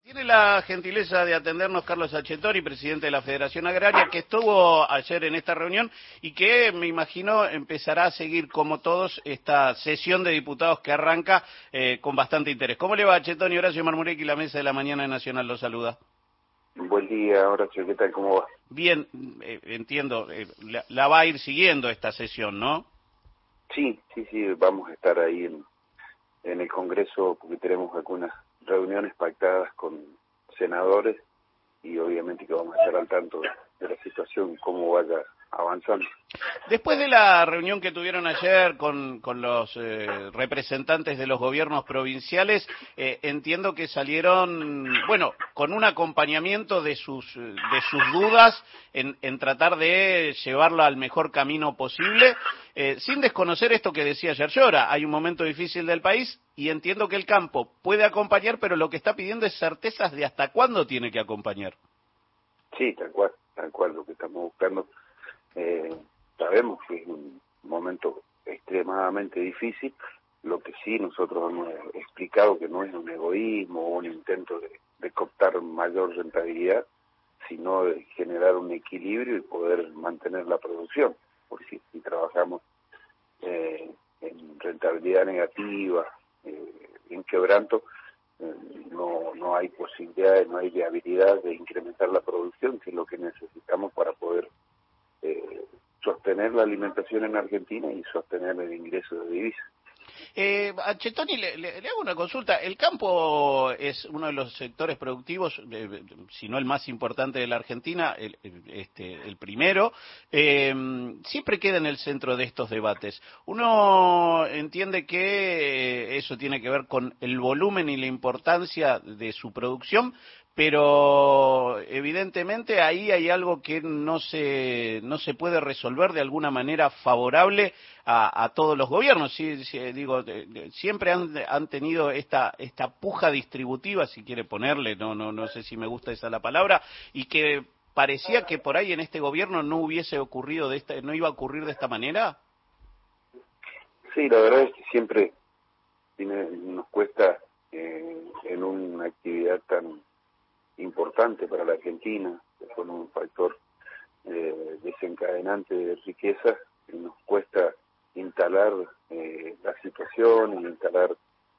Tiene la gentileza de atendernos Carlos Achettori, presidente de la Federación Agraria, que estuvo ayer en esta reunión y que, me imagino, empezará a seguir, como todos, esta sesión de diputados que arranca con bastante interés. ¿Cómo le va, Achettori? Horacio Marmurecki, la Mesa de la Mañana de Nacional lo saluda. Buen día, Horacio, ¿qué tal? ¿Cómo va? Bien, entiendo, la va a ir siguiendo esta sesión, ¿no? Sí, vamos a estar ahí en el Congreso porque tenemos algunas reuniones pactadas con senadores y obviamente que vamos a estar al tanto de la situación, cómo vaya avanzando. Después de la reunión que tuvieron ayer con los representantes de los gobiernos provinciales, entiendo que salieron, bueno, con un acompañamiento de sus dudas en tratar de llevarlo al mejor camino posible, sin desconocer esto que decía ayer Llora. Hay un momento difícil del país y entiendo que el campo puede acompañar, pero lo que está pidiendo es certezas de hasta cuándo tiene que acompañar. Sí, tal cual lo que estamos buscando. Sabemos que es un momento extremadamente difícil, lo que sí nosotros hemos explicado que no es un egoísmo o un intento de cooptar mayor rentabilidad, sino de generar un equilibrio y poder mantener la producción, porque si trabajamos en rentabilidad negativa, en quebranto, no hay posibilidad, no hay viabilidad de incrementar la producción, que es lo que necesitamos para poder sostener la alimentación en Argentina y sostener el ingreso de divisas. Achettori, le hago una consulta. El campo es uno de los sectores productivos, si no el más importante de la Argentina, el primero. Siempre queda en el centro de estos debates. Uno entiende que eso tiene que ver con el volumen y la importancia de su producción, pero evidentemente ahí hay algo que no se puede resolver de alguna manera favorable a todos los gobiernos. Sí, digo, siempre han tenido esta puja distributiva, si quiere ponerle, no sé si me gusta esa la palabra, y que parecía que por ahí en este gobierno no hubiese ocurrido no iba a ocurrir de esta manera. Sí, la verdad es que siempre nos cuesta en una actividad tan importante para la Argentina, con un factor desencadenante de riqueza, nos cuesta instalar la situación y instalar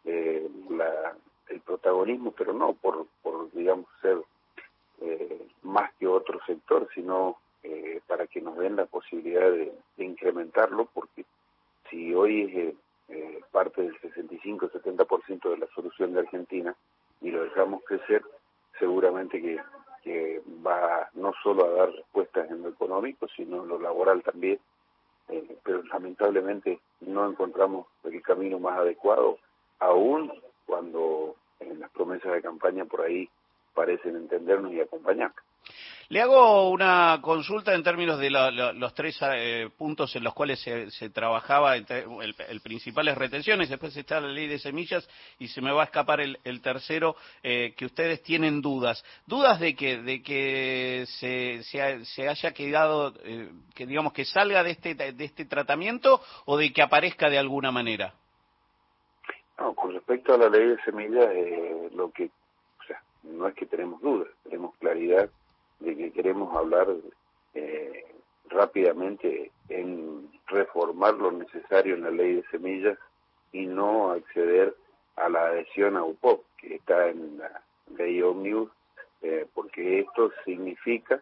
el protagonismo, pero no por digamos ser más que otro sector, sino para que nos den la posibilidad de incrementarlo, porque si hoy es parte del 65-70% de la solución de Argentina y lo dejamos crecer, seguramente que va no solo a dar respuestas en lo económico, sino en lo laboral también, pero lamentablemente no encontramos el camino más adecuado, aún cuando en las promesas de campaña por ahí parecen entendernos y acompañarnos. Le hago una consulta en términos de los tres puntos en los cuales se trabajaba. El principal es retenciones, después está la ley de semillas y se me va a escapar el tercero, que ustedes tienen dudas. ¿Dudas de que se haya quedado, que digamos que salga de este tratamiento o de que aparezca de alguna manera? No, con respecto a la ley de semillas, no es que tenemos dudas, tenemos claridad de que queremos hablar rápidamente en reformar lo necesario en la ley de semillas y no acceder a la adhesión a UPOP, que está en la ley Omnibus, porque esto significa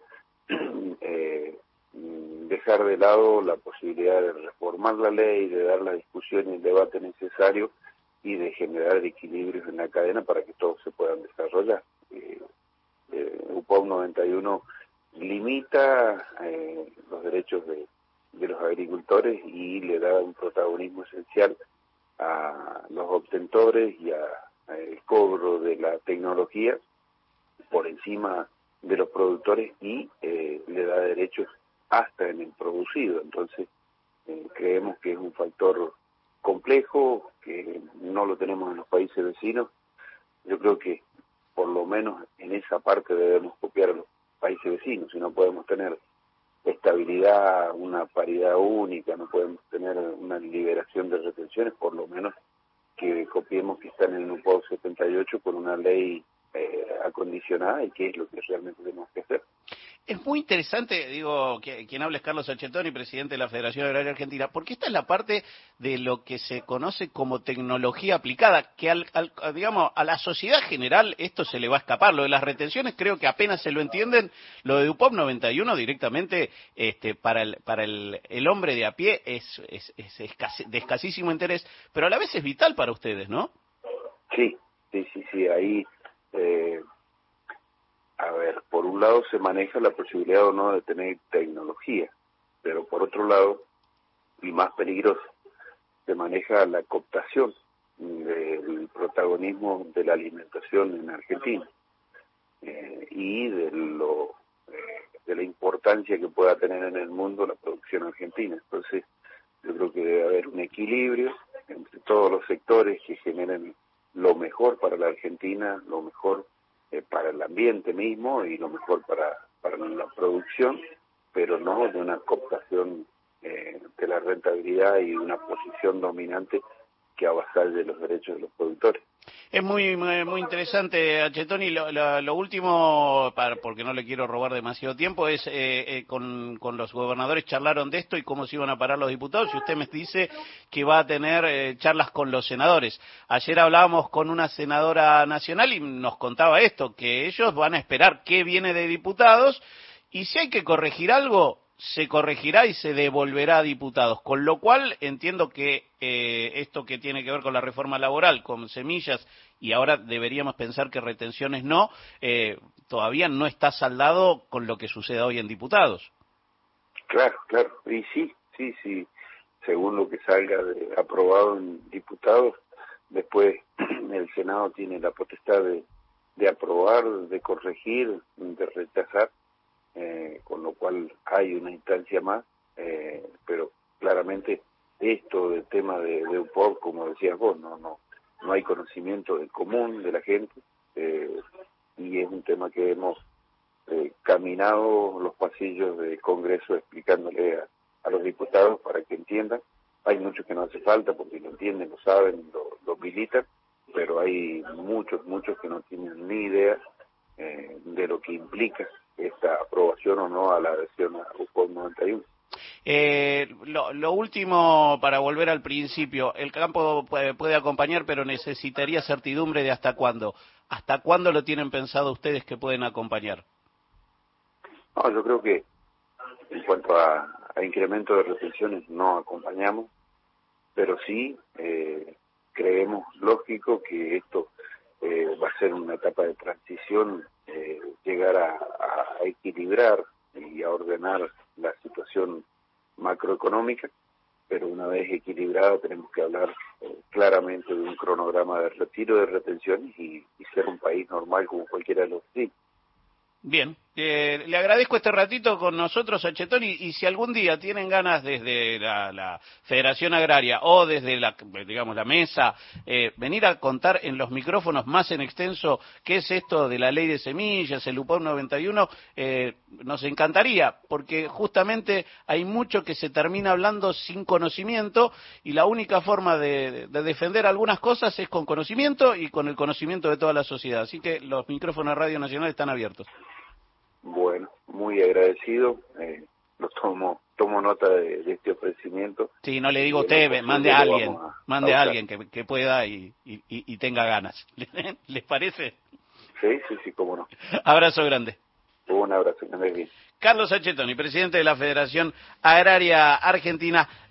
dejar de lado la posibilidad de reformar la ley, de dar la discusión y el debate necesario y de generar equilibrios en la cadena para que todos se puedan desarrollar. UPOP 91 limita los derechos de los agricultores y le da un protagonismo esencial a los obtentores y al cobro de la tecnología por encima de los productores y le da derechos hasta en el producido. Entonces creemos que es un factor complejo, que no lo tenemos en los países vecinos. Yo creo que por lo menos en esa parte debemos copiar a los países vecinos, si no podemos tener estabilidad, una paridad única, no podemos tener una liberación de retenciones, por lo menos que copiemos que están en el UPOP 78 con una ley acondicionada y qué es lo que realmente tenemos que hacer. Es muy interesante, digo, que quien habla es Carlos Sacchettoni, presidente de la Federación Agraria Argentina, porque esta es la parte de lo que se conoce como tecnología aplicada, que digamos, a la sociedad general esto se le va a escapar. Lo de las retenciones creo que apenas se lo entienden. Lo de DuPont 91 directamente para el hombre de a pie es de escasísimo interés, pero a la vez es vital para ustedes, ¿no? Sí, ahí... A ver, por un lado se maneja la posibilidad o no de tener tecnología, pero por otro lado, y más peligroso, se maneja la cooptación del protagonismo de la alimentación en Argentina y de la importancia que pueda tener en el mundo la producción argentina. Entonces, yo creo que debe haber un equilibrio entre todos los sectores que generen lo mejor para la Argentina, lo mejor para el ambiente mismo y lo mejor para la producción, pero no de una cooptación de la rentabilidad y una posición dominante que avasalle los derechos de los productores. Es muy interesante, Sacchettoni. Lo último, porque no le quiero robar demasiado tiempo, es con los gobernadores charlaron de esto y cómo se iban a parar los diputados, y usted me dice que va a tener charlas con los senadores. Ayer hablábamos con una senadora nacional y nos contaba esto, que ellos van a esperar qué viene de diputados, y si hay que corregir algo, se corregirá y se devolverá a diputados, con lo cual entiendo que esto que tiene que ver con la reforma laboral, con semillas, y ahora deberíamos pensar que retenciones no, todavía no está saldado con lo que suceda hoy en diputados. Claro, y sí, según lo que salga aprobado en diputados, después el Senado tiene la potestad de aprobar, de corregir, de rechazar, con lo cual hay una instancia más, pero claramente esto del tema de UPOB, como decías vos, no hay conocimiento del común de la gente, y es un tema que hemos caminado los pasillos del Congreso explicándole a los diputados para que entiendan. Hay muchos que no hace falta porque lo entienden, lo saben, lo militan, pero hay muchos que no tienen ni idea de lo que implica esta aprobación o no a la adhesión a UPOB 91. Lo último, para volver al principio, el campo puede acompañar, pero necesitaría certidumbre de hasta cuándo. ¿Hasta cuándo lo tienen pensado ustedes que pueden acompañar? No, yo creo que en cuanto a incremento de retenciones no acompañamos, pero sí creemos lógico que esto va a ser una etapa de transición, llegar a equilibrar y a ordenar la situación macroeconómica, pero una vez equilibrada tenemos que hablar claramente de un cronograma de retiro de retenciones y ser un país normal como cualquiera de los demás. Bien, le agradezco este ratito con nosotros, Sacchettoni, y si algún día tienen ganas desde la Federación Agraria o desde la mesa, venir a contar en los micrófonos más en extenso qué es esto de la ley de semillas, el UPOB 91, nos encantaría, porque justamente hay mucho que se termina hablando sin conocimiento, y la única forma de defender algunas cosas es con conocimiento y con el conocimiento de toda la sociedad. Así que los micrófonos de Radio Nacional están abiertos. Bueno, muy agradecido, lo tomo nota de este ofrecimiento. Sí, no le digo a usted, mande a alguien que pueda y tenga ganas. ¿Les parece? Sí, cómo no. Abrazo grande. Un abrazo, que andes bien. Carlos Sacchettoni, presidente de la Federación Agraria Argentina.